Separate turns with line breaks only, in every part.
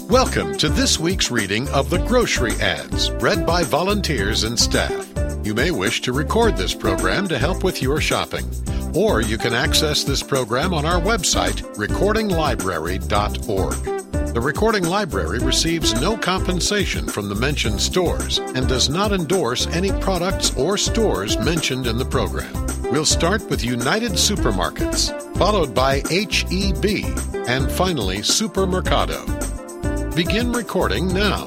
Welcome to this week's reading of the Grocery Ads, read by volunteers and staff. You may wish to record this program to help with your shopping, or you can access this program on our website, recordinglibrary.org. The Recording Library receives no compensation from the mentioned stores and does not endorse any products or stores mentioned in the program. We'll start with United Supermarkets, followed by H-E-B, and finally Supermercado. Begin recording now.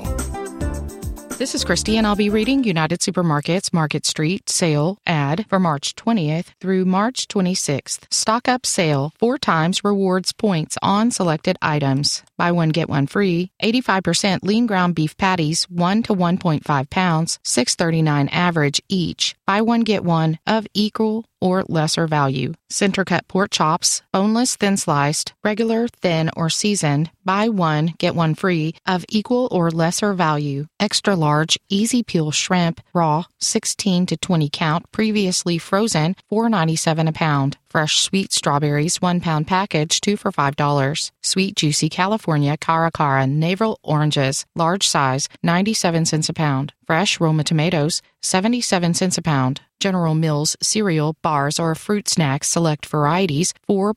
This is Christy, and I'll be reading United Supermarkets Market Street Sale Ad for March 20th through March 26th. Stock Up Sale, 4 times rewards points on selected items. Buy one, get one free. 85% lean ground beef patties, 1 to 1.5 pounds, $6.39 average each. Buy one, get one of equal or lesser value. Center cut pork chops, boneless, thin sliced, regular, thin, or seasoned. Buy one, get one free of equal or lesser value. Extra large, easy peel shrimp, raw, 16 to 20 count, previously frozen, $4.97 a pound. Fresh sweet strawberries, 1 pound package, 2 for $5. Sweet juicy California Cara navel oranges, large size, 97 cents a pound. Fresh Roma tomatoes, 77 cents a pound. General Mills cereal, bars, or fruit snacks select varieties,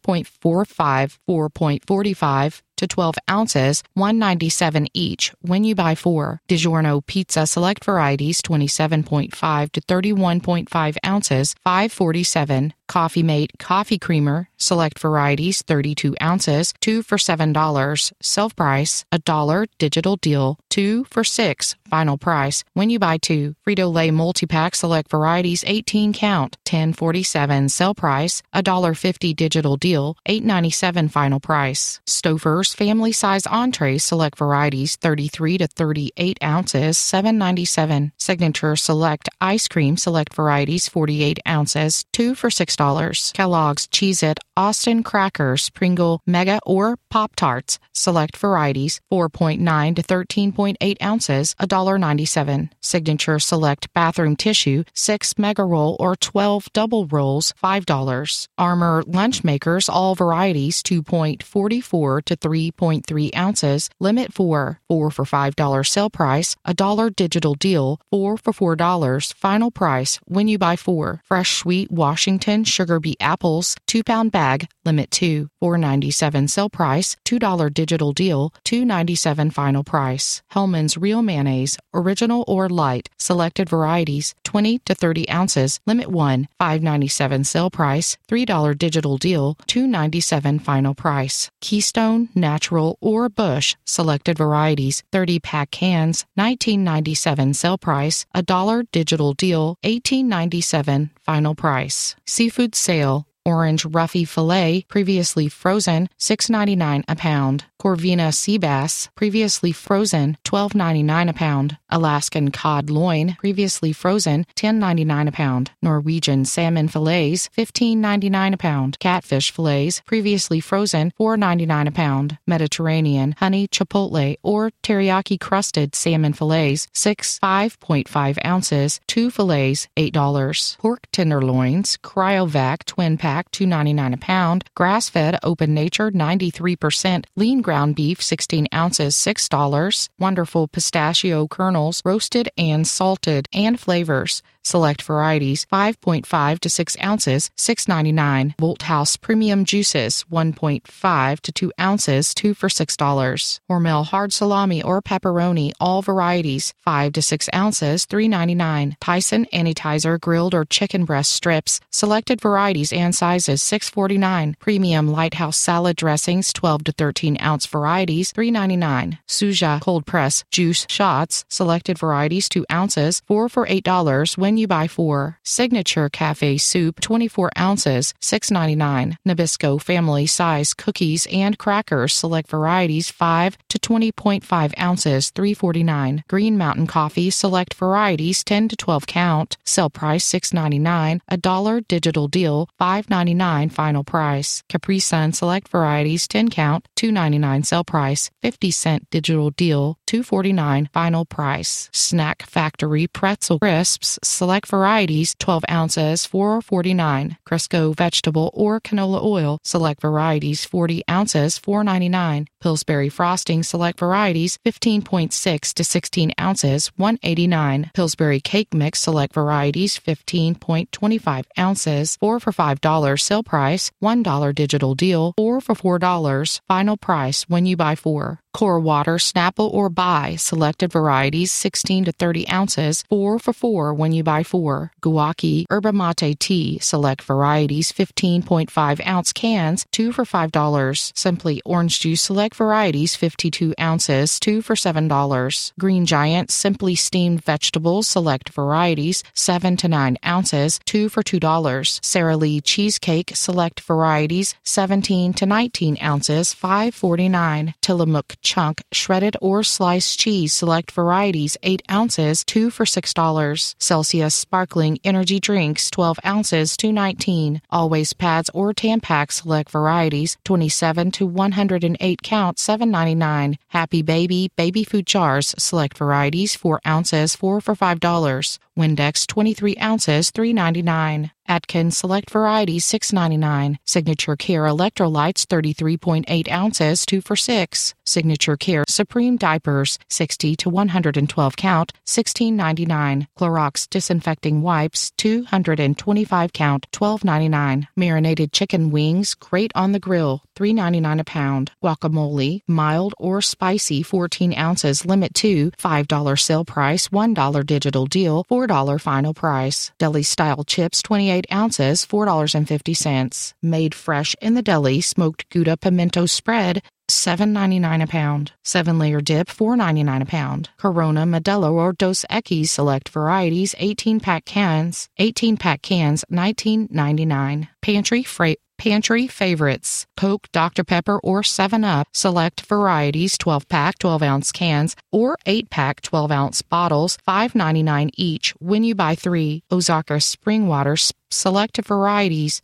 4.45, 4.45 to 12 ounces, $1.97 each when you buy 4. DiGiorno pizza select varieties, 27.5 to 31.5 ounces, $5.47. Coffee Mate coffee creamer select varieties, 32 ounces, 2 for $7. Self price, $1 digital deal, 2 for $6 final price when you buy 2. Frito-Lay multi-pack select varieties, 18 count, $10.47. Sell price, $1.50 digital deal, $8.97 final price. Stouffer's family size entrees select varieties, 33 to 38 ounces, $7.97. Signature select ice cream select varieties, 48 ounces, 2 for $6. Kellogg's Cheez-It Austin Crackers Pringle Mega or Pop-Tarts select varieties, 4.9 to 13.8 ounces, $1.97. Signature select bathroom tissue, 6 mega roll or 12 double rolls, $5. Armor lunch makers all varieties, 2.44 to 3.3 ounces, limit 4 for $5 sale price, $1 digital deal, 4 for $4 final price when you buy 4. Fresh sweet Washington sugar beet apples, 2-pound bag, limit 2, $4.97 sale price, $2 digital deal, $2.97 final price. Hellmann's real mayonnaise, original or light, selected varieties, 20 to 30 ounces, limit 1, $5.97 sale price, $3 digital deal, $2.97 final price. Keystone, Natural, or Bush, selected varieties, 30-pack cans, $19.97 sale price, $1 digital deal, $18.97 final price. Seafood sale. Orange roughy fillet, previously frozen, $6.99 a pound. Corvina sea bass, previously frozen, $12.99 a pound. Alaskan cod loin, previously frozen, $10.99 a pound. Norwegian salmon fillets, $15.99 a pound. Catfish fillets, previously frozen, $4.99 a pound. Mediterranean honey chipotle or teriyaki crusted salmon fillets, 5.5 ounces, 2 fillets, $8. Pork tenderloins, Cryovac twin pack, $2.99 a pound. Grass-fed open nature, 93%. Lean ground beef, 16 ounces, $6. Wonderful pistachio kernels, roasted and salted, and flavors. Select varieties, 5.5 to 6 ounces, $6.99. Bolthouse premium juices, 1.5 to 2 ounces, 2 for $6. Hormel hard salami or pepperoni, all varieties, 5 to 6 ounces, $3.99. Tyson Anitizer grilled or chicken breast strips, selected varieties and sizes, $6.49. Premium Lighthouse salad dressings, 12 to 13 ounce varieties, $3.99. Suja cold press juice shots, selected varieties, 2 ounces, 4 for $8 when you buy 4. Signature Cafe Soup, 24 ounces, $6.99. Nabisco family size cookies and crackers, select varieties, 5 to 20.5 ounces, $3.49. Green Mountain Coffee, select varieties, 10 to 12 count, sell price $6.99. $1 digital deal, $5.99. $6.99 final price. Capri Sun Select Varieties 10 count, $2.99 sale price. 50-cent digital deal, $2.49 final price. Snack Factory Pretzel Crisps Select Varieties 12 ounces, $4.49. Crisco Vegetable or Canola Oil Select Varieties 40 ounces, $4.99. Pillsbury Frosting Select Varieties 15.6 to 16 ounces, $1.89. Pillsbury Cake Mix Select Varieties 15.25 ounces, 4 for $5 sale price. $1 digital deal, 4 for $4 final price when you buy 4. Core Water Snapple or Buy Selected Varieties 16 to 30 ounces, 4 for $4 when you buy 4. Guaki Yerba Mate Tea Select Varieties 15.5 ounce cans, 2 for $5. Simply Orange Juice Select Varieties 52 ounces, 2 for $7. Green Giant Simply Steamed Vegetables Select Varieties 7 to 9 ounces, 2 for $2. Sara Lee Cheesecake Select Varieties 17 to 19 ounces, $5.49. Tillamook Chunk Shredded or Sliced Cheese Select Varieties 8 ounces, 2 for $6. Celsius Sparkling Energy Drinks 12 ounces, $2.19. Always Pads or Tampax Select Varieties 27 to 108 count, $7.99. Happy Baby Baby Food Jars Select Varieties 4 ounces, 4 for $5. Windex 23 ounces, $3.99. Atkins Select Varieties $6.99. Signature Care Electrolytes 33.8 ounces, 2 for $6. Signature Care Supreme Diapers 60 to 112 count, $16.99. Clorox Disinfecting Wipes 225 count, $12.99. Marinated Chicken Wings Great on the Grill $3.99 a pound. Guacamole Mild or Spicy 14 ounces, limit to $5 sale price, $1 digital deal, $4 final price. Deli Style Chips 28 ounces, $4.50. Made fresh in the deli smoked Gouda pimento spread, $7.99 a pound. 7-layer dip, $4.99 a pound. Corona Modelo or Dos Equis Select Varieties 18-pack cans, $19.99. Pantry Favorites Coke, Dr. Pepper, or 7-Up Select Varieties 12-pack 12-ounce cans or 8-pack 12-ounce bottles, $5.99 each when you buy 3. Ozarka Spring Water Selected Varieties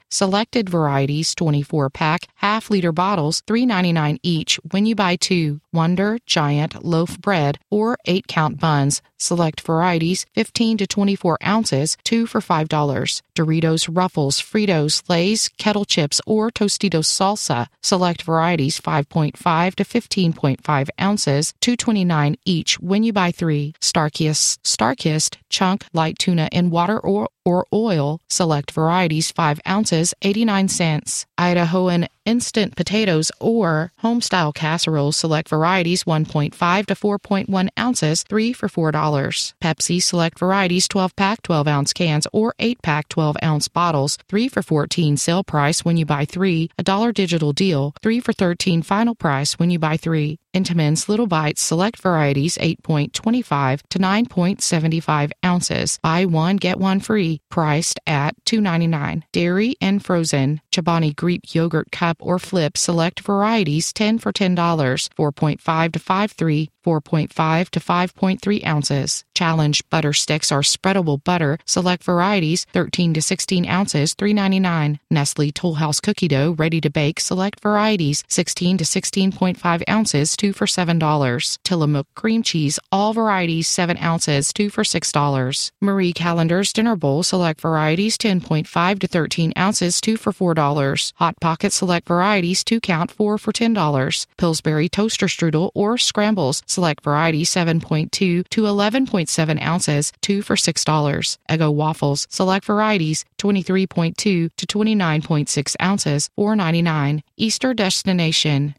24-pack half-liter bottles, $3.99 each when you buy 2. Wonder Giant Loaf Bread or 8-count buns Select Varieties 15 to 24 ounces, 2 for $5. Doritos, Ruffles, Fritos, Lay's, Kettle Chips, or Tostitos Salsa Select Varieties 5.5 to 15.5 ounces, $2.29 each when you buy 3. Starkist Chunk Light Tuna in Water or Oil Select Varieties 5 ounces, 89 cents. Idahoan Instant Potatoes or Homestyle Casserole Select Varieties 1.5 to 4.1 ounces, 3 for $4. Pepsi Select Varieties 12-pack 12-ounce cans or 8-pack 12-ounce bottles, 3 for $14 sale price when you buy 3. $1 digital deal, 3 for $13 final price when you buy 3. Entenmann's Little Bites Select Varieties 8.25 to 9.75 ounces. Buy one, get one free. Priced at $2.99. Dairy and frozen. Chobani Greek Yogurt Cup or Flip Select Varieties 10 for $10. 4.5 to 5.3. 4.5 to 5.3 ounces. Challenge Butter Sticks are spreadable butter Select Varieties 13 to 16 ounces, $3.99. Nestle Toll House Cookie Dough Ready to Bake Select Varieties 16 to 16.5 ounces, 2 for $7. Tillamook Cream Cheese All Varieties 7 ounces, 2 for $6. Marie Callender's Dinner Bowl Select Varieties 10.5 to 13 ounces, 2 for $4. Hot Pocket Select Varieties 2 count, 4 for $10. Pillsbury Toaster Strudel or Scrambles Select Variety 7.2 to 11.7 ounces, 2 for $6. Eggo Waffles Select Varieties 23.2 to 29.6 ounces, $4.99. Easter Destination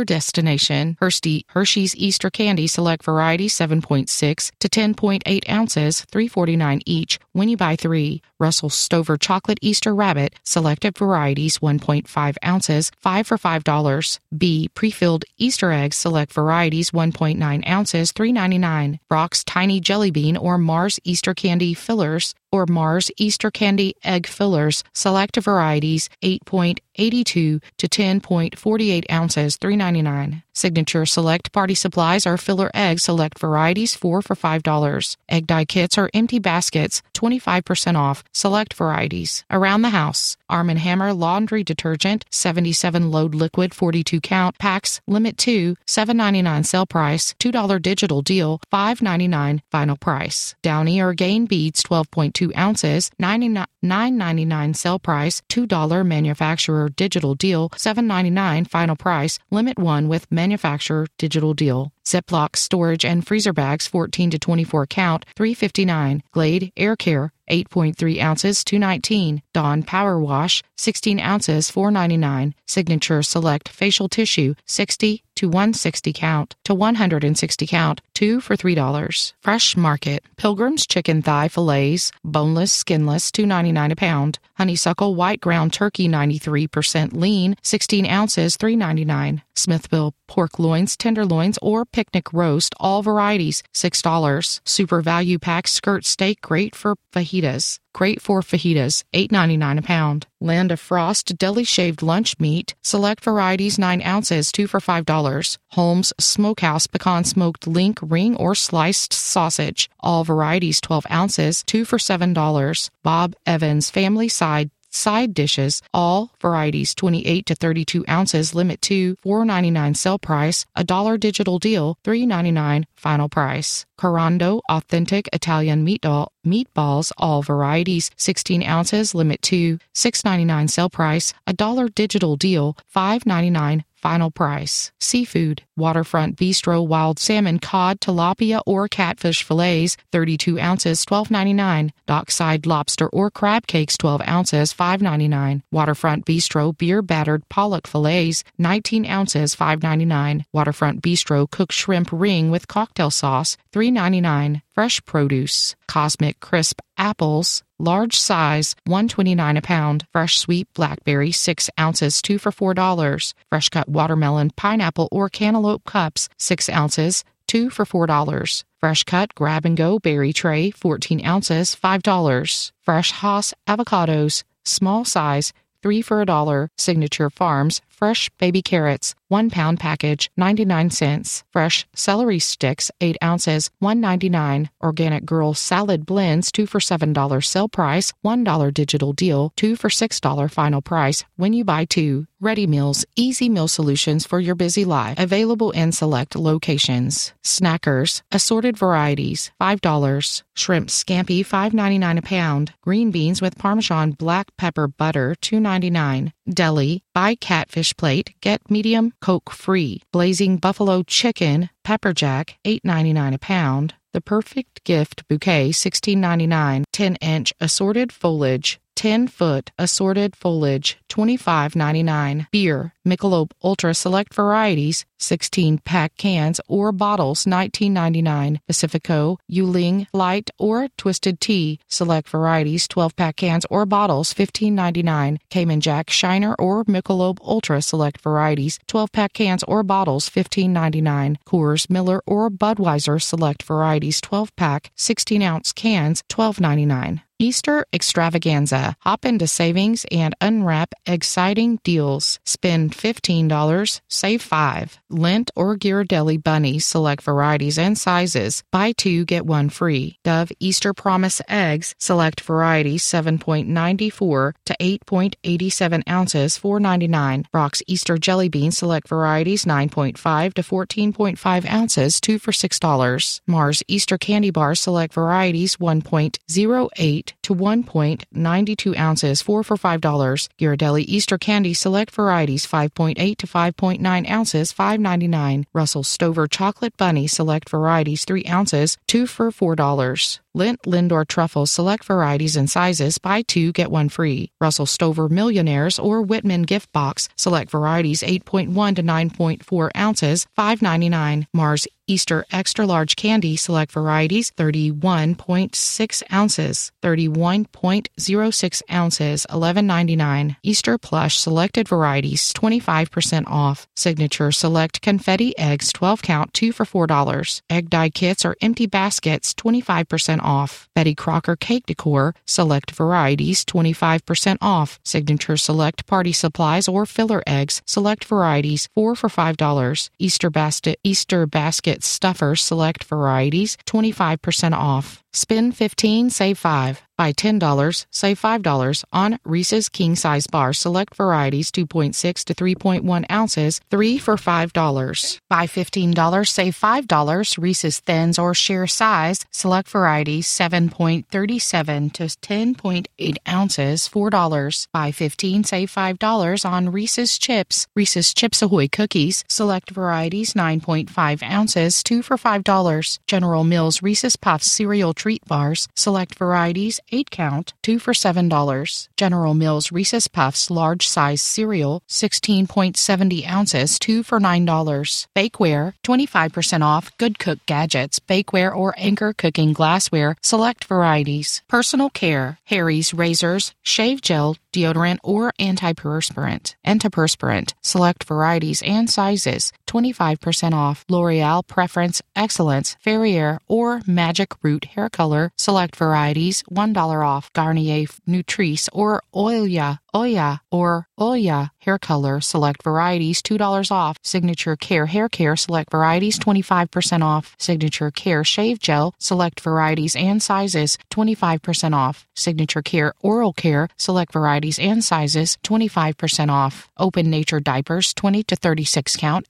Hershey's Easter Candy Select Variety 7.6 to 10.8 ounces, $3.49 each when you buy 3. Russell Stover Chocolate Easter Rabbit Selected Varieties 1.5 ounces, 5 for $5. B. Pre-filled Easter Eggs Select Varieties 1.9 ounces, $3.99. Brock's Tiny Jelly Bean or Mars Easter Candy Fillers or Mars Easter Candy Egg Fillers Select Varieties 8.8 82 to 10.48 ounces, $3.99. Signature Select Party Supplies are filler egg select varieties, 4 for $5. Egg dye kits are empty baskets, 25% off, select varieties. Around the House, Arm & Hammer laundry detergent, 77 load liquid, 42 count, packs, limit 2, $7.99 sale price, $2 digital deal, $5.99 final price. Downy or Gain beads, 12.2 ounces, $9.99 sale price, $2 manufacturer digital deal, $7.99 final price, limit 1 with manufacturer digital deal. Ziploc storage and freezer bags, 14 to 24 count, $3.59. Glade Air Care, 8.3 ounces, $2.19. Dawn Power Wash, 16 ounces, $4.99. Signature Select Facial Tissue, 60 to 160 count to 160 count, 2 for $3. Fresh Market, Pilgrim's Chicken Thigh Fillets, boneless, skinless, $2.99 a pound. Honeysuckle White Ground Turkey, 93% lean, 16 ounces, $3.99. Smithville Pork Loins, Tenderloins, or Picnic Roast, all varieties, $6. Super Value Pack Skirt Steak, great for fajitas. Great for fajitas, $8.99 a pound. Land of Frost Deli Shaved Lunch Meat, select varieties, 9 ounces, 2 for $5. Holmes Smokehouse Pecan Smoked Link Ring or Sliced Sausage, all varieties, 12 ounces, 2 for $7. Bob Evans Family Side dishes, all varieties, 28 to 32 ounces, limit 2, $4.99 sale price, $1 digital deal, $3.99 final price. Carando Authentic Italian Meatballs, all varieties, 16 ounces, limit 2, $6.99 sale price, $1 digital deal, $5.99 final price. Seafood, Waterfront Bistro Wild Salmon, Cod, Tilapia, or Catfish Fillets, 32 ounces, $12.99. Dockside Lobster or Crab Cakes, 12 ounces, $5.99. Waterfront Bistro Beer Battered Pollock Fillets, 19 ounces, $5.99. Waterfront Bistro Cooked Shrimp Ring with Cocktail Sauce, $3.99. Fresh Produce, Cosmic Crisp Apples, large size, $1.29 a pound. Fresh Sweet Blackberry, 6 ounces, 2 for $4. Fresh Cut Watermelon, Pineapple, or Cantaloupe Cups, 6 ounces, 2 for $4. Fresh Cut Grab and Go Berry Tray, 14 ounces, $5. Fresh Hass Avocados, small size, 3 for $1. Signature Farms Fresh Baby Carrots, 1 pound package, 99 cents. Fresh Celery Sticks, 8 ounces, $1.99. Organic Girl Salad Blends, 2 for $7 sale price, $1 digital deal, 2 for $6 final price when you buy 2. Ready Meals, easy meal solutions for your busy life, available in select locations. Snackers, assorted varieties, $5. Shrimp Scampi, $5.99 a pound. Green beans with Parmesan black pepper butter, $2.99. Deli, buy catfish plate, get medium, Coke free. Blazing Buffalo Chicken, Pepper Jack, $8.99 a pound. The Perfect Gift Bouquet, $16.99. 10-inch assorted foliage, 10-foot assorted foliage, $25.99. Beer, Michelob Ultra Select Varieties, 16-pack cans or bottles, $19.99. Pacifico, Yuling Light or Twisted Tea, select varieties, 12-pack cans or bottles, $15.99. Cayman Jack Shiner or Michelob Ultra Select Varieties, 12-pack cans or bottles, $15.99. Coors, Miller, or Budweiser Select Varieties, 12-pack, 16-ounce cans, $12.99. Easter Extravaganza. Hop into savings and unwrap exciting deals. Spend $15, save $5. Lent or Ghirardelli bunnies, select varieties and sizes. Buy 2, get 1 free. Dove Easter Promise eggs, select varieties, 7.94 to 8.87 ounces, $4.99. Brock's Easter jelly beans, select varieties, 9.5 to 14.5 ounces, 2 for $6. Mars Easter candy bars, select varieties, 1.08 to 1.92 ounces, 4 for $5. Ghirardelli Easter candy, select varieties, 5.8 to 5.9 ounces, $5.99. Russell Stover chocolate bunny, select varieties, 3 ounces, 2 for $4. Lindt Lindor truffles, select varieties and sizes, buy 2, get 1 free. Russell Stover Millionaires or Whitman gift box, select varieties, 8.1 to 9.4 ounces, $5.99. Mars Easter Extra Large Candy, select varieties, 31.6 ounces, 31.06 ounces, $11.99. Easter Plush selected varieties, 25% off. Signature Select Confetti Eggs, 12 count, 2 for $4. Egg dye kits or empty baskets, 25% off. Betty Crocker Cake Decor, select varieties, 25% off. Signature Select Party Supplies or filler eggs, select varieties, 4 for $5. Easter Basket Stuffers, select varieties, 25% off. Spend $15, save $5. Buy $10, save $5 on Reese's King Size Bars, select varieties, 2.6 to 3.1 ounces, 3 for $5. Buy $15, save $5 Reese's Thins or Share Size, select varieties, 7.37 to 10.8 ounces, $4. Buy $15, save $5 on Reese's Chips Ahoy Cookies, select varieties, 9.5 ounces, 2 for $5. General Mills Reese's Puffs Cereal Treat Bars, select varieties, 8 count, 2 for $7. General Mills Reese's Puffs Large Size Cereal, 16.70 ounces, 2 for $9. Bakeware, 25% off. Good Cook Gadgets, bakeware or Anchor cooking glassware, select varieties. Personal Care, Harry's Razors, Shave Gel, deodorant or antiperspirant, select varieties and sizes, 25% off. L'Oreal Preference Excellence, Ferrier or Magic Root Hair Color, select varieties, $1 off. Garnier Nutrice or Oya Hair Color, select varieties, $2 off. Signature Care Hair Care, select varieties, 25% off. Signature Care Shave Gel, select varieties and sizes, 25% off. Signature Care Oral Care, select varieties and sizes, 25% off. Open Nature Diapers, 20 to 36 count,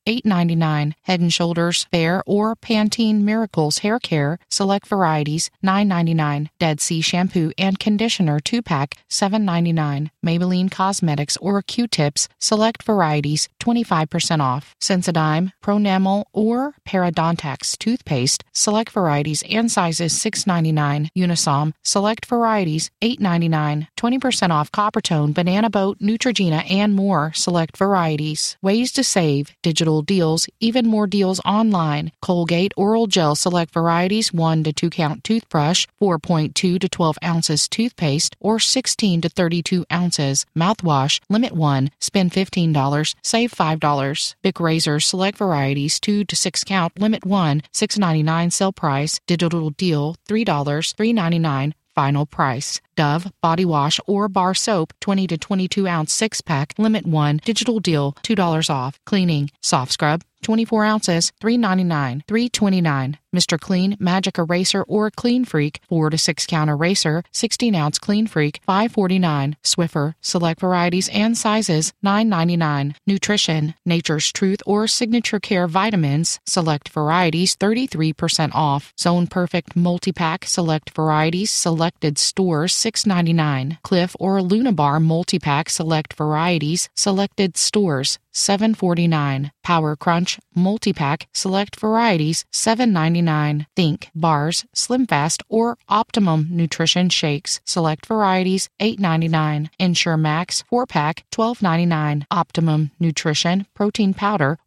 $8.99. Head & Shoulders Fair or Pantene Miracles Hair Care, select varieties, $9.99. Dead Sea Shampoo and Conditioner 2-pack, $7.99. Maybelline Cosmetics or Q-Tips, select varieties, 25% off. Sensodyne, Pronamel or Parodontax Toothpaste, select varieties and sizes, $6.99. Unisom, select varieties, $8.99. 20% off Coppertone, Banana Boat, Neutrogena, and more, select varieties. Ways to save, digital deals, even more deals online. Colgate Oral Gel, select varieties, 1 to 2 count toothbrush, 4.2 to 12 ounces toothpaste, or 16 to 32 ounces. Mouthwash, limit 1, spend $15, save $5. Bic Razors, select varieties, 2 to 6 count, limit 1, $6.99 sale price. Digital deal, $3, $3.99. Final price. Dove Body Wash or Bar Soap, 20 to 22 ounce 6-pack, limit 1, digital deal, $2 off. Cleaning, Soft Scrub, 24 ounces, $3.99, $3.29. Mr. Clean Magic Eraser or Clean Freak, 4 to 6 count eraser, 16 ounce Clean Freak, $5.49. Swiffer, select varieties and sizes, $9.99. Nutrition, Nature's Truth or Signature Care Vitamins, select varieties, 33% off. Zone Perfect Multi-Pack, select varieties, selected stores, $6.99. Cliff or Lunabar Multi-Pack, select varieties, selected stores, $7.49. Power Crunch Multi-Pack, select varieties, $7.99. Think Bars, Slim Fast, or Optimum Nutrition Shakes, select varieties, $8.99. Ensure Max 4-pack, $12.99. Optimum Nutrition Protein Powder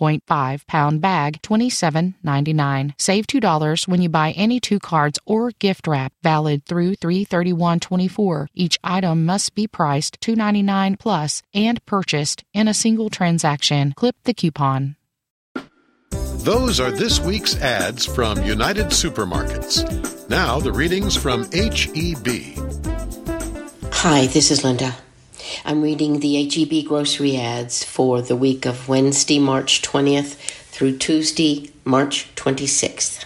1.5 pound bag, $27.99. Save $2 when you buy any 2 cards or gift wrap, valid through 3/31/24. Each item must be priced $2.99 plus and purchased in a single transaction. Clip the coupon.
Those are this week's ads from United Supermarkets. Now the readings from HEB.
Hi, this is Linda. I'm reading the HEB grocery ads for the week of Wednesday, March 20th through Tuesday, March 26th.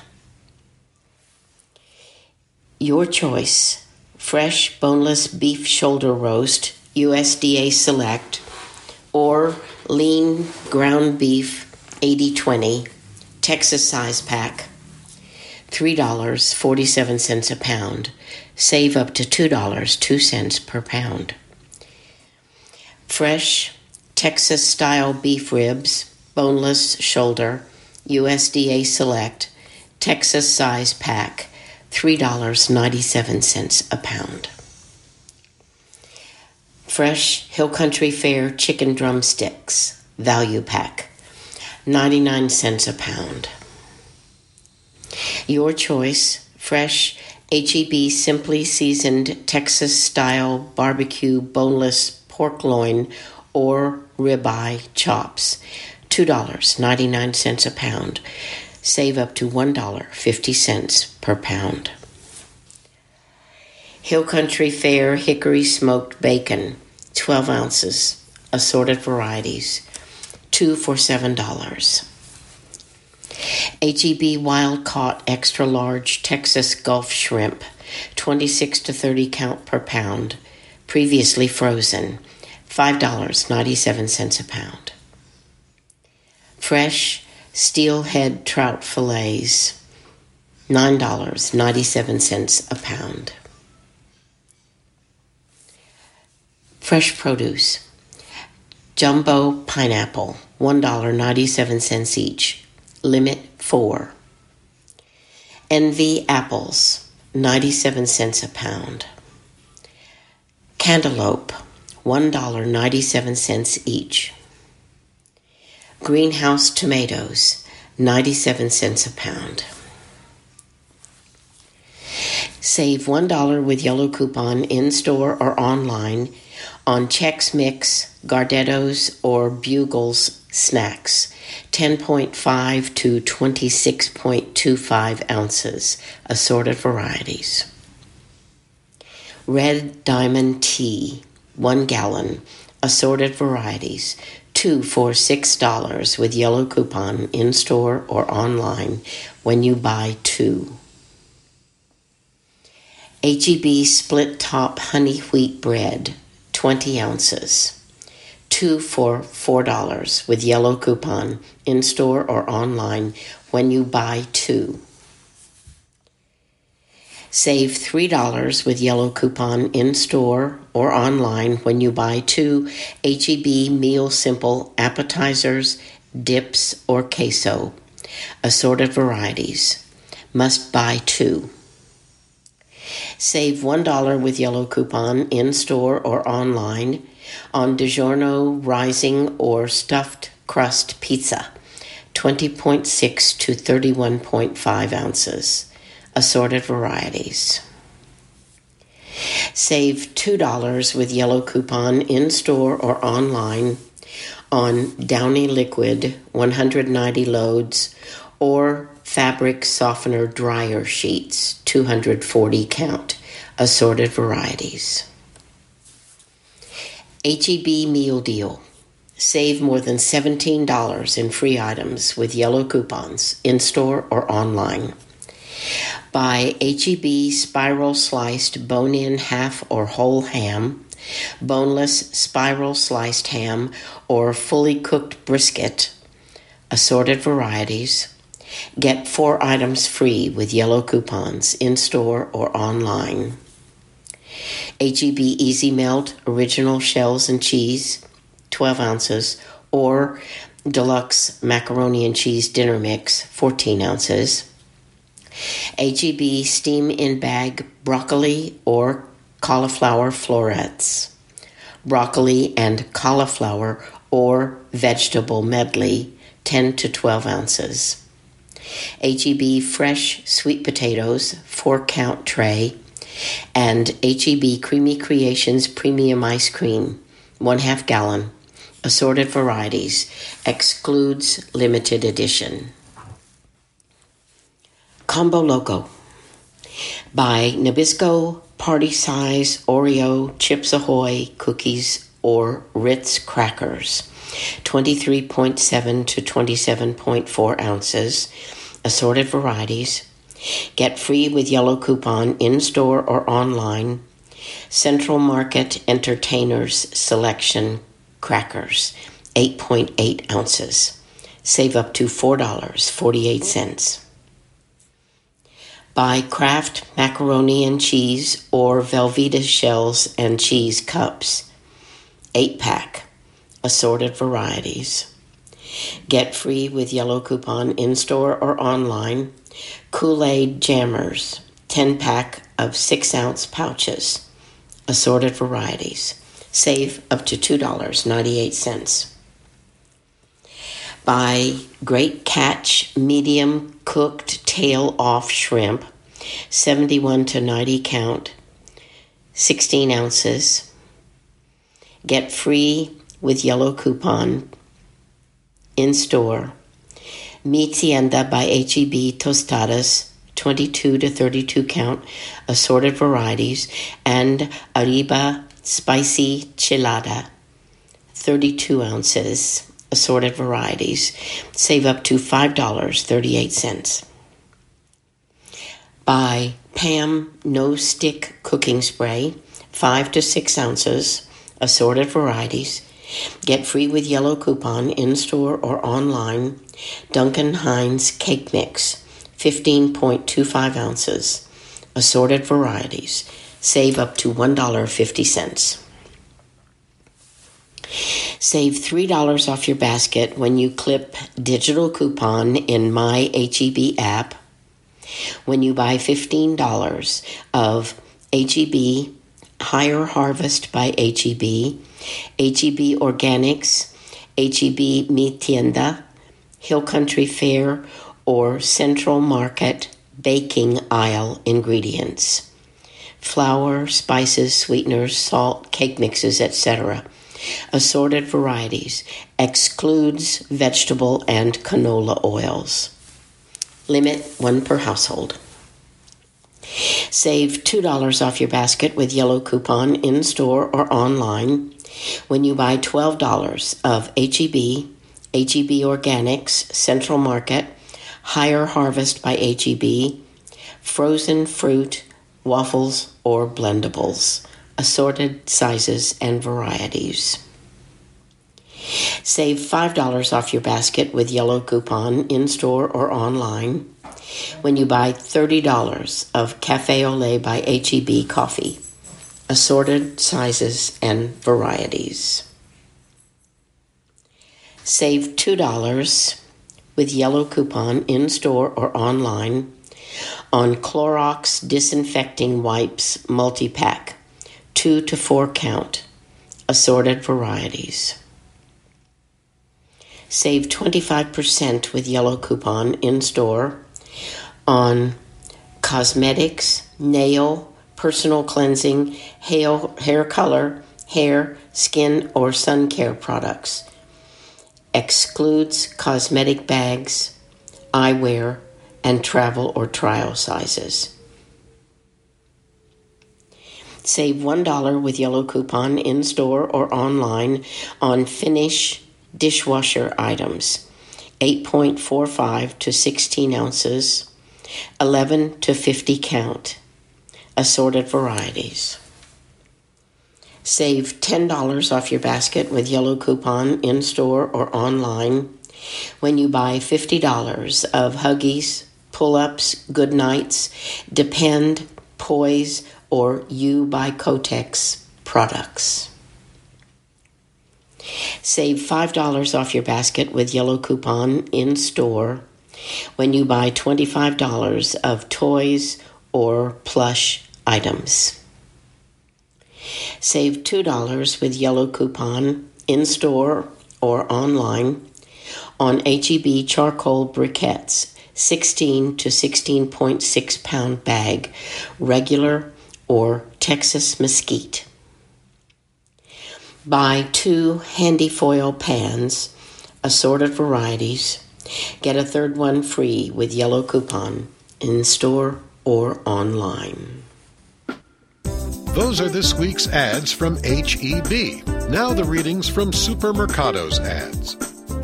Your choice: fresh boneless beef shoulder roast, USDA Select, or lean ground beef 80/20 Texas size pack, $3.47 a pound. Save up to $2.02 per pound. Fresh Texas style beef ribs, boneless shoulder, USDA Select, Texas size pack, $3.97 a pound. Fresh Hill Country Fare chicken drumsticks, value pack, 99 cents a pound. Your choice: fresh H-E-B Simply Seasoned Texas-style barbecue boneless pork loin or ribeye chops, $2.99 a pound. Save up to $1.50 per pound. Hill Country Fare Hickory Smoked Bacon, 12 ounces, assorted varieties, 2 for $7. H-E-B Wild Caught Extra Large Texas Gulf Shrimp, 26 to 30 count per pound, previously frozen, $5.97 a pound. Fresh steelhead trout fillets, $9.97 a pound. Fresh produce: jumbo pineapple, $1.97 each, limit 4. Envy apples, 97 cents a pound. Cantaloupe, $1.97 each. Greenhouse tomatoes, 97 cents a pound. Save $1 with yellow coupon in-store or online on Chex Mix, Gardettos, or Bugles snacks, 10.5 to 26.25 ounces, assorted varieties. Red Diamond Tea, 1 gallon, assorted varieties, 2 for $6 with yellow coupon in-store or online when you buy 2. H-E-B Split Top Honey Wheat Bread, 20 ounces, 2 for $4 with yellow coupon in-store or online when you buy 2. Save $3 with yellow coupon in-store or online when you buy 2 H-E-B Meal Simple appetizers, dips, or queso, assorted varieties. Must buy 2. Save $1 with yellow coupon in-store or online on DiGiorno Rising or Stuffed Crust Pizza, 20.6 to 31.5 ounces, assorted varieties. Save $2 with yellow coupon in-store or online on Downy Liquid 190 loads or fabric softener dryer sheets, 240 count, assorted varieties. H-E-B Meal Deal. Save more than $17 in free items with yellow coupons in-store or online. Buy H-E-B spiral sliced bone-in half or whole ham, boneless spiral sliced ham, or fully cooked brisket, assorted varieties. Get 4 items free with yellow coupons in-store or online. H-E-B Easy Melt Original Shells and Cheese, 12 ounces, or Deluxe Macaroni and Cheese Dinner Mix, 14 ounces. H-E-B Steam in Bag Broccoli or Cauliflower Florets, broccoli and cauliflower or vegetable medley, 10 to 12 ounces. H-E-B Fresh Sweet Potatoes, 4 count tray, and H-E-B Creamy Creations Premium Ice Cream, 1/2 gallon, assorted varieties, excludes limited edition. Combo Loco. Buy Nabisco Party Size Oreo Chips Ahoy cookies or Ritz crackers, 23.7 to 27.4 ounces, assorted varieties. Get free with yellow coupon in-store or online. Central Market Entertainers Selection crackers, 8.8 ounces. Save up to $4.48. Buy Kraft Macaroni and Cheese or Velveeta Shells and Cheese Cups, 8-pack, assorted varieties. Get free with yellow coupon in-store or online. Kool-Aid Jammers, 10-pack of 6-ounce pouches, assorted varieties. Save up to $2.98. Buy Great Catch Medium Cooked tail-off shrimp, 71 to 90 count, 16 ounces. Get free with yellow coupon in store. Mi Tienda by H-E-B tostadas, 22 to 32 count, assorted varieties, and Arriba spicy chilada, 32 ounces, assorted varieties. Save up to $5.38. Buy Pam No Stick cooking spray, 5 to 6 ounces, assorted varieties. Get free with yellow coupon in-store or online. Duncan Hines cake mix, 15.25 ounces, assorted varieties. Save up to $1.50. Save $3 off your basket when you clip digital coupon in My H-E-B app. When you buy $15 of H-E-B Higher Harvest by H-E-B, H-E-B Organics, H-E-B Mi Tienda, Hill Country Fair, or Central Market baking aisle ingredients. Flour, spices, sweeteners, salt, cake mixes, etc. Assorted varieties. Excludes vegetable and canola oils. Limit 1 per household. Save $2 off your basket with yellow coupon in-store or online when you buy $12 of H-E-B, H-E-B Organics, Central Market, Higher Harvest by H-E-B, frozen fruit, waffles, or blendables, assorted sizes and varieties. Save $5 off your basket with yellow coupon in-store or online when you buy $30 of Cafe Olé by H-E-B coffee, assorted sizes and varieties. Save $2 with yellow coupon in-store or online on Clorox disinfecting wipes multi-pack, 2 to 4 count, assorted varieties. Save 25% with yellow coupon in-store on cosmetics, nail, personal cleansing, hair color, hair, skin, or sun care products. Excludes cosmetic bags, eyewear, and travel or trial sizes. Save $1 with yellow coupon in-store or online on Finish dishwasher items, 8.45 to 16 ounces, 11 to 50 count, assorted varieties. Save $10 off your basket with yellow coupon in-store or online when you buy $50 of Huggies, Pull-Ups, Good Nights, Depend, Poise, or You by Kotex products. Save $5 off your basket with yellow coupon in-store when you buy $25 of toys or plush items. Save $2 with yellow coupon in-store or online on H-E-B charcoal briquettes, 16 to 16.6 pound bag, regular or Texas mesquite. Buy 2 handy foil pans, assorted varieties. Get a third one free with yellow coupon in-store or online.
Those are this week's ads from H-E-B. Now the readings from Supermercado's ads.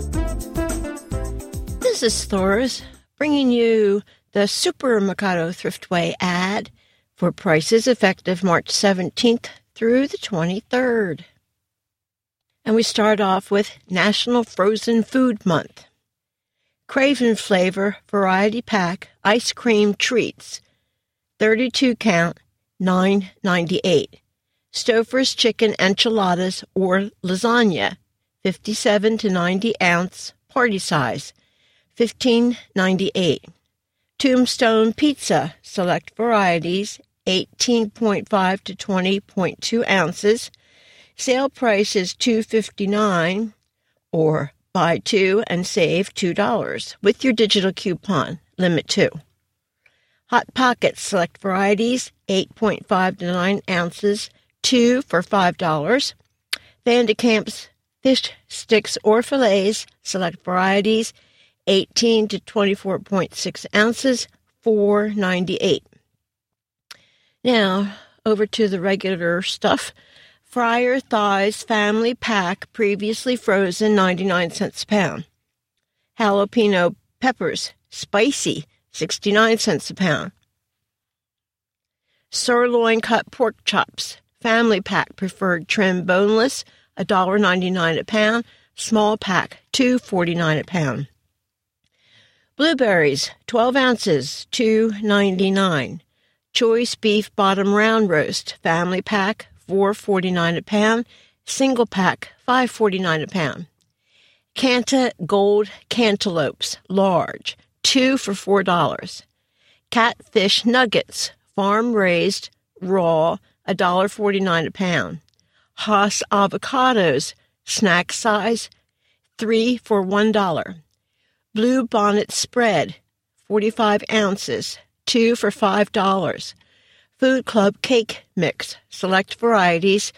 This is Thor's bringing you the Supermercado Thriftway ad for prices effective March 17th through the 23rd. And we start off with National Frozen Food Month. Craven Flavor Variety Pack Ice Cream Treats, 32 count, $9.98. Stouffer's Chicken Enchiladas or Lasagna, 57 to 90 ounce, party size, $15.98. Tombstone Pizza Select Varieties, 18.5 to 20.2 ounces. Sale price is $2.59, or buy 2 and save $2 with your digital coupon, limit 2. Hot Pockets, select varieties, 8.5 to 9 ounces, 2 for $5. Van de Kamp's fish sticks or fillets, select varieties, 18 to 24.6 ounces, $4.98. Now, over to the regular stuff. Fryer thighs family pack, previously frozen, 99 cents a pound. Jalapeno peppers, spicy, 69 cents a pound. Sirloin cut pork chops, family pack, preferred trim boneless, $1.99 a pound. Small pack, $2.49 a pound. Blueberries, 12 ounces, $2.99. Choice beef bottom round roast, family pack, $4.49 a pound. Single pack, $5.49 a pound. Canta Gold cantaloupes, large, 2 for $4. Catfish nuggets, farm raised, raw, $1.49 a pound. Hass avocados, snack size, 3 for $1. Blue Bonnet spread, 45 ounces, 2 for $5. Food Club cake mix, select varieties,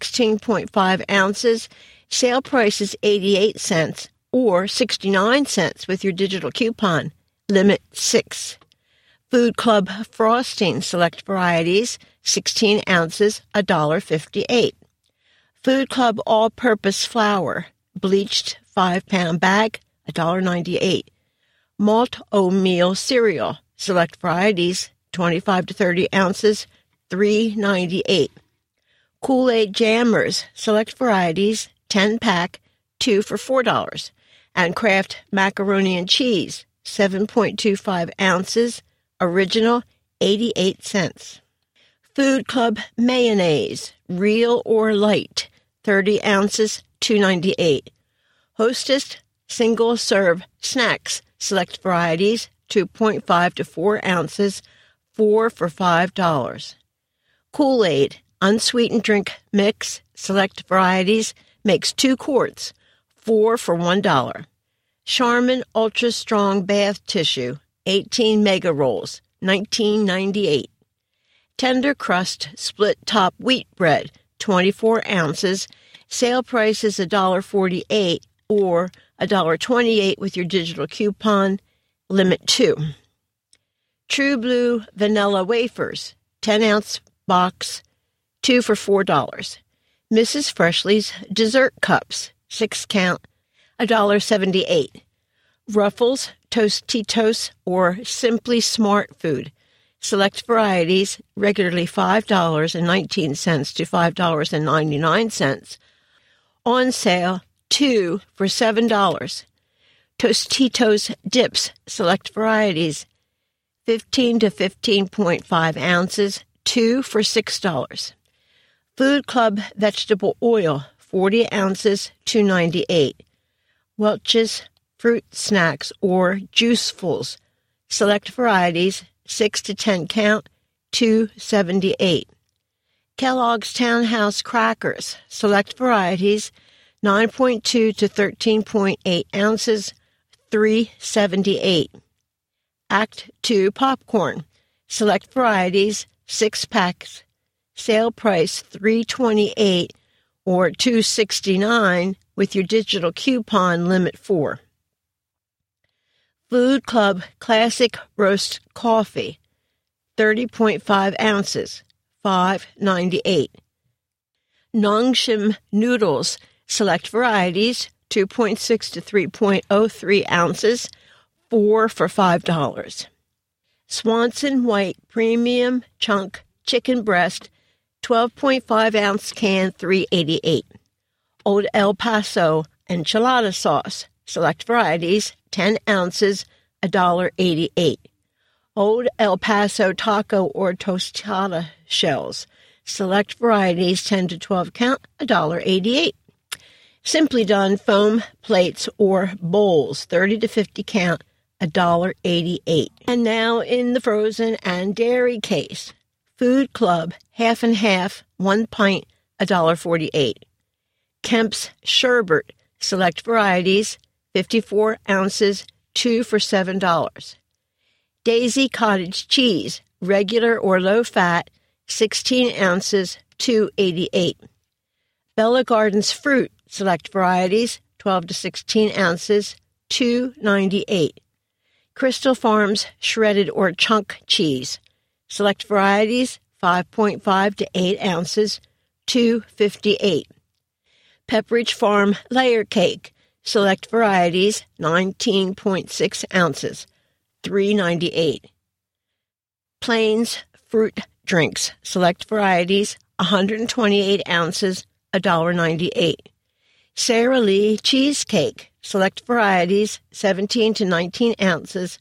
16.5 ounces. Sale price is 88 cents or 69 cents with your digital coupon. Limit 6. Food Club frosting, select varieties, 16 ounces, $1.58. Food Club all-purpose flour, bleached 5-pound bag, $1.98. Malt oatmeal cereal, select varieties, 25 to 30 ounces, $3.98. Kool-Aid jammers, select varieties, 10-pack, 2 for $4. And Kraft macaroni and cheese, 7.25 ounces, original, 88 cents. Food Club mayonnaise, real or light, 30 ounces, $2.98. Hostess single-serve snacks, select varieties, 2.5 to 4 ounces, 4 for $5. Kool-Aid unsweetened drink mix, select varieties, makes 2 quarts, 4 for $1. Charmin Ultra Strong Bath Tissue, 18 mega rolls, $19.98. Tender Crust Split Top Wheat Bread, 24 ounces. Sale price is $1.48 or $1.28 with your digital coupon. Limit 2. True Blue Vanilla Wafers, 10-ounce box, 2 for $4. Mrs. Freshly's Dessert Cups, 6 count, $1.78. Ruffles Tostitos or Simply Smart Food. Select varieties, regularly $5.19 to $5.99. On sale, 2 for $7. Tostitos Dips, select varieties, 15 to 15.5 ounces, 2 for $6. Food Club vegetable oil, 40 ounces, $2.98. Welch's fruit snacks or juicefuls, select varieties, 6 to 10 count, $2.78. Kellogg's Townhouse crackers, select varieties, 9.2 to 13.8 ounces, $3.78. Act 2 popcorn, select varieties, 6 packs. Sale price $3.28 or $2.69 with your digital coupon. Limit 4. Food Club Classic Roast Coffee, 30.5 ounces, $5.98. Nongshim Noodles, select varieties, 2.6 to 3.03 ounces, 4 for $5. Swanson White Premium Chunk Chicken Breast, 12.5 ounce can, $3.88. Old El Paso Enchilada Sauce, select varieties, 10 ounces, $1.88. Old El Paso Taco or Tostada Shells, select varieties, 10 to 12 count, $1.88. Simply Done Foam Plates or Bowls, 30 to 50 count, $1.88. And now in the frozen and dairy case, Food Club half and half, 1 pint, $1.48. Kemp's Sherbet, select varieties, 54 ounces, 2 for $7. Daisy cottage cheese, regular or low fat, 16 ounces, $2.88. Bella Gardens fruit, select varieties, 12 to 16 ounces, $2.98. Crystal Farms shredded or chunk cheese, select varieties, 5.5 to 8 ounces, $2.58. Pepperidge Farm layer cake, select varieties, 19.6 ounces, $3.98. Plains fruit drinks, select varieties, 128 ounces, $1.98. Sara Lee cheesecake, select varieties, 17 to 19 ounces,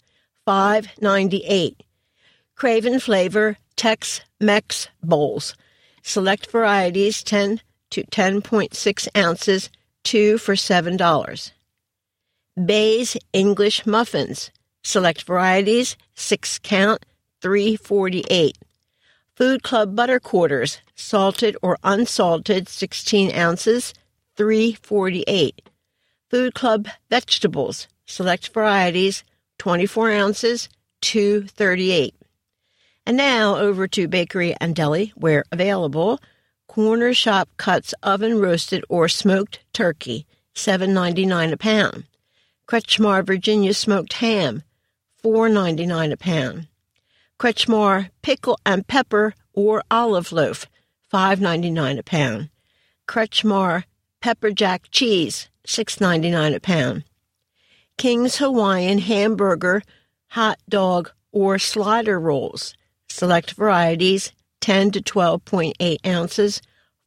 $5.98. Craven Flavor Tex-Mex bowls, select varieties, 10 to 10.6 ounces, 2 for $7. Bay's English muffins, select varieties, 6 count, $3.48. Food Club butter quarters, salted or unsalted, 16 ounces, $3.48. Food Club vegetables, select varieties, 24 ounces, $2.38. And now over to Bakery and Deli, where available, Corner Shop cuts oven roasted or smoked turkey, $7.99 a pound. Kretschmar Virginia smoked ham, $4.99 a pound. Kretschmar pickle and pepper or olive loaf, $5.99 a pound. Kretschmar pepper jack cheese, $6.99 a pound. King's Hawaiian hamburger, hot dog, or slider rolls, select varieties, 10 to 12.8 ounces,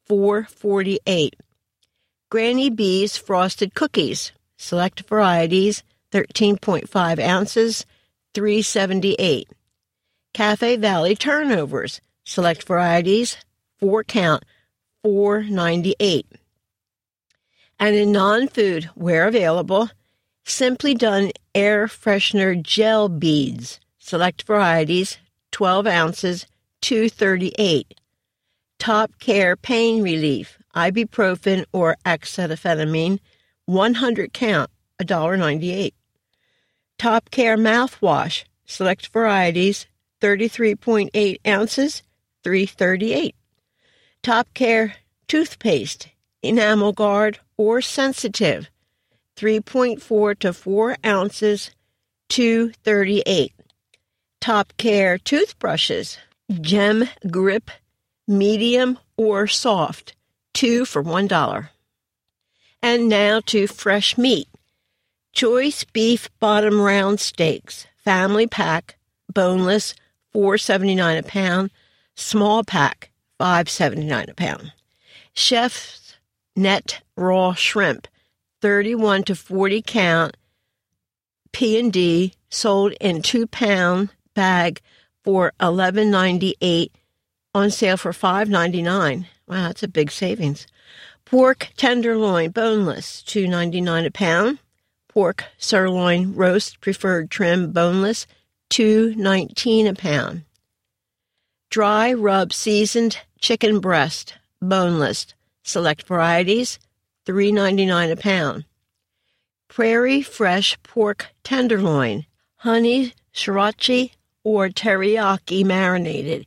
$4.48. Granny B's frosted cookies, select varieties, 13.5 ounces, $3.78. Cafe Valley turnovers, select varieties, 4 count, $4.98. And in non-food, where available, Simply Done air freshener gel beads, select varieties, 12 ounces, $2.38. Top Care pain relief, ibuprofen or acetaminophen, 100 count, $1.98. Top Care mouthwash, select varieties, 33.8 ounces, $3.38. Top Care toothpaste, enamel guard or sensitive, 3.4 to 4 ounces, $2.38. Top Care toothbrushes, Gem Grip, medium or soft, 2 for $1. And now to fresh meat. Choice beef bottom round steaks, family pack, boneless, $4.79 a pound, small pack, $5.79 a pound. Chef's Net raw shrimp, 31 to 40 count, P&D, sold in 2-pound bag for $11.98, on sale for $5.99. Wow, that's a big savings. Pork tenderloin, boneless, $2.99 a pound. Pork sirloin, roast, preferred trim, boneless, $2.19 a pound. Dry rub seasoned chicken breast, boneless, select varieties, $3.99 a pound. Prairie Fresh pork tenderloin, honey, sriracha, or teriyaki marinated,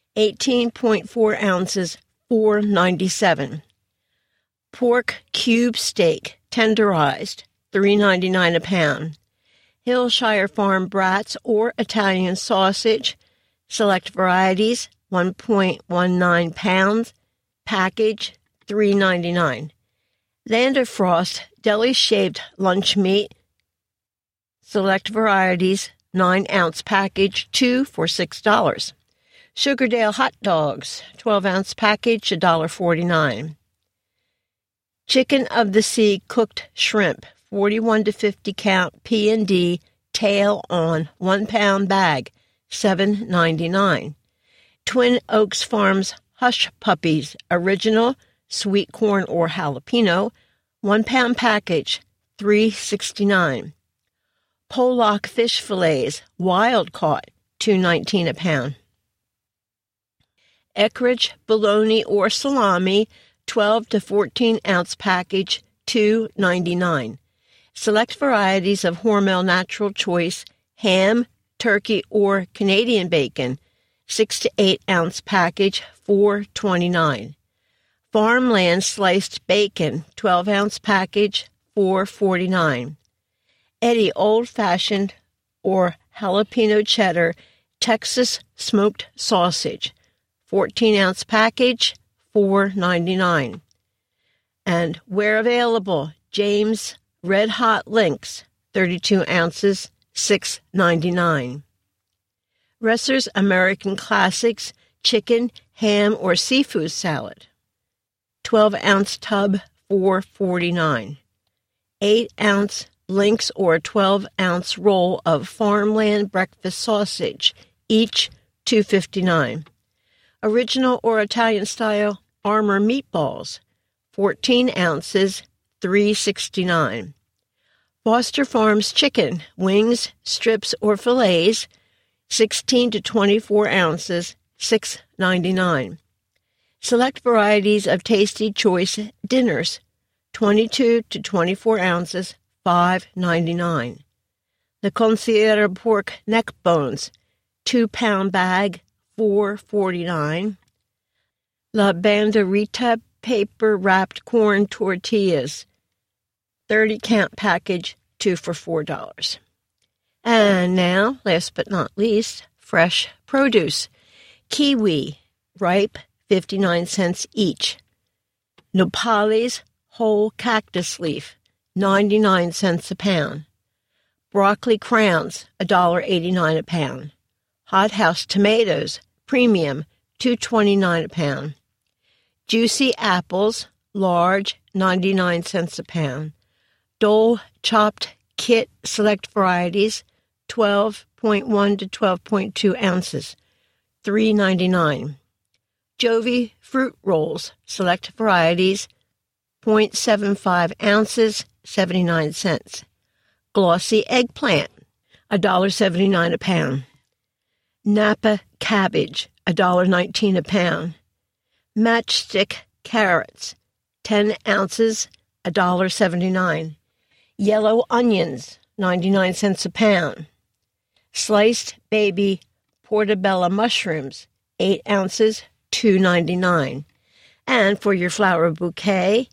18.4 ounces, $4.97. Pork cube steak, tenderized, $3.99 a pound. Hillshire Farm brats or Italian sausage, select varieties, 1.19 pounds, package, $3.99. Landerfrost deli shaved lunch meat, select varieties, 9-ounce package, 2 for $6. Sugardale hot dogs, 12-ounce package, $1.49. Chicken of the Sea cooked shrimp, 41 to 50 count P&D, tail on, 1-pound bag, $7.99. Twin Oaks Farms Hush Puppies, original, sweet corn or jalapeno, 1-pound package, $3.69. Pollock fish fillets, wild caught, $2.19 a pound. Eckrich bologna or salami, 12 to 14-ounce package, $2.99. Select varieties of Hormel Natural Choice ham, turkey or Canadian bacon, 6 to 8 ounce package, $4.29. Farmland sliced bacon, 12 ounce package, $4.49. Eddie old-fashioned or jalapeno cheddar Texas smoked sausage, 14 ounce package, $4.99. And where available, James Red Hot Links, 32 ounces, $6.99. Resser's American Classics chicken, ham, or seafood salad, 12 ounce tub, $4.49. 8 ounce Links or 12 ounce roll of Farmland breakfast sausage, each $2.59. Original or Italian style Armour meatballs, 14 ounces, $3.69. Foster Farms chicken, wings, strips, or fillets, 16 to 24 ounces, $6.99. Select varieties of Tasty Choice dinners, 22 to 24 ounces, $5.99. The Consigliere pork neck bones, 2-pound bag, $4.49. La Banderita paper-wrapped corn tortillas, 30 count package, 2 for $4. And now, last but not least, fresh produce. Kiwi, ripe, 59 cents each. Nopales, whole cactus leaf, 99 cents a pound. Broccoli crowns, $1.89 a pound. Hothouse tomatoes, premium, $2.29 a pound. Juicy apples, large, 99 cents a pound. Dole chopped kit select varieties, 12.1 to 12.2 ounces, $3.99. Jovi fruit rolls, select varieties, 0.75 ounces, 79 cents. Glossy eggplant, $1.79 a pound. Napa cabbage, $1.19 a pound. Matchstick carrots, 10 ounces, $1.79. Yellow onions, 99 cents a pound. Sliced baby portobello mushrooms, 8 ounces, $2.99. And for your flower bouquet,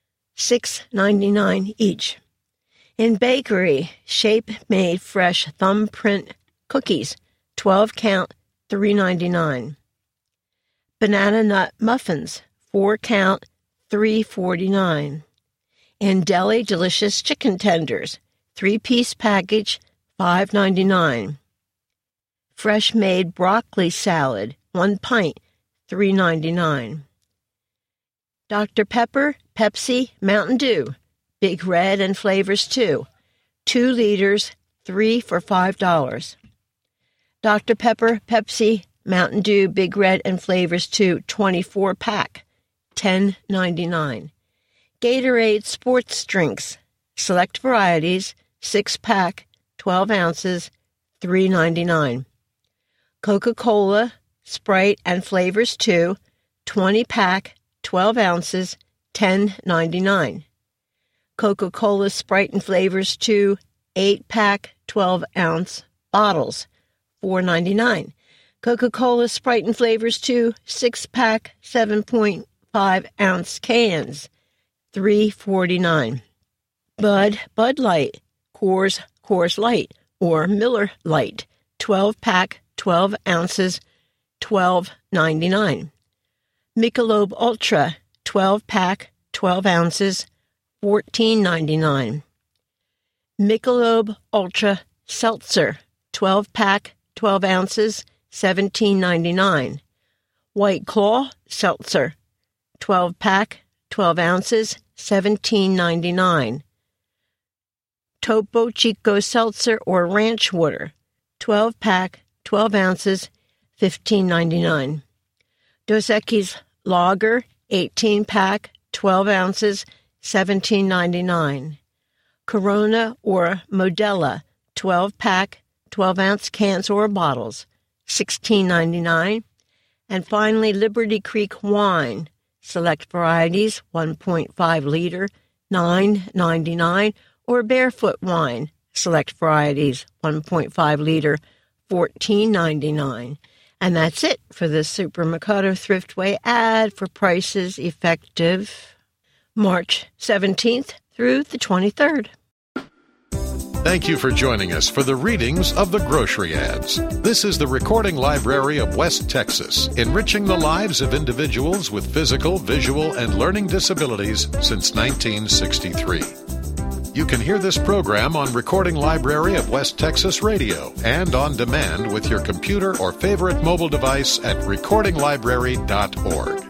$6.99 each. In bakery, Shape-Made Fresh Thumbprint cookies, 12 count, $3.99. Banana nut muffins, 4 count, $3.49. In deli, delicious chicken tenders, 3-piece package, $5.99. Fresh made broccoli salad, 1 pint, $3.99. Dr. Pepper, Pepsi, Mountain Dew, Big Red and flavors too, 2 liters, 3 for $5. Dr. Pepper, Pepsi, Mountain Dew, Big Red and flavors too, 24-pack, $10.99. Gatorade sports drinks, select varieties, 6-pack, 12 ounces, $3.99. Coca-Cola, Sprite and flavors too, 20-pack, 12 ounces, $10.99. Coca-Cola, Sprite and flavors too, 8-pack, 12-ounce bottles, $4.99. Coca-Cola, Sprite and flavors too, 6-pack, 7.5-ounce cans, $3.49. Bud Light, Coors Light, or Miller Light, 12-pack, 12 ounces, $12.99. Michelob Ultra, 12-pack, 12 ounces, $14.99. Michelob Ultra Seltzer, 12-pack, 12 ounces, $17.99. White Claw Seltzer, 12-pack, 12 ounces, $17.99. Topo Chico Seltzer or Ranch Water, 12-pack, 12 ounces, $15.99. Dos Equis Lager, 18-pack, 12 ounces, $17.99. Corona or Modelo, 12-pack, 12-ounce cans or bottles, $16.99. And finally, Liberty Creek Wine, select varieties, 1.5 liter, $9.99, or Barefoot Wine, select varieties, 1.5 liter, $14.99. And that's it for this Super Mikado Thriftway ad for prices effective March 17th through the 23rd.
Thank you for joining us for the readings of the grocery ads. This is the Recording Library of West Texas, enriching the lives of individuals with physical, visual, and learning disabilities since 1963. You can hear this program on Recording Library of West Texas Radio and on demand with your computer or favorite mobile device at recordinglibrary.org.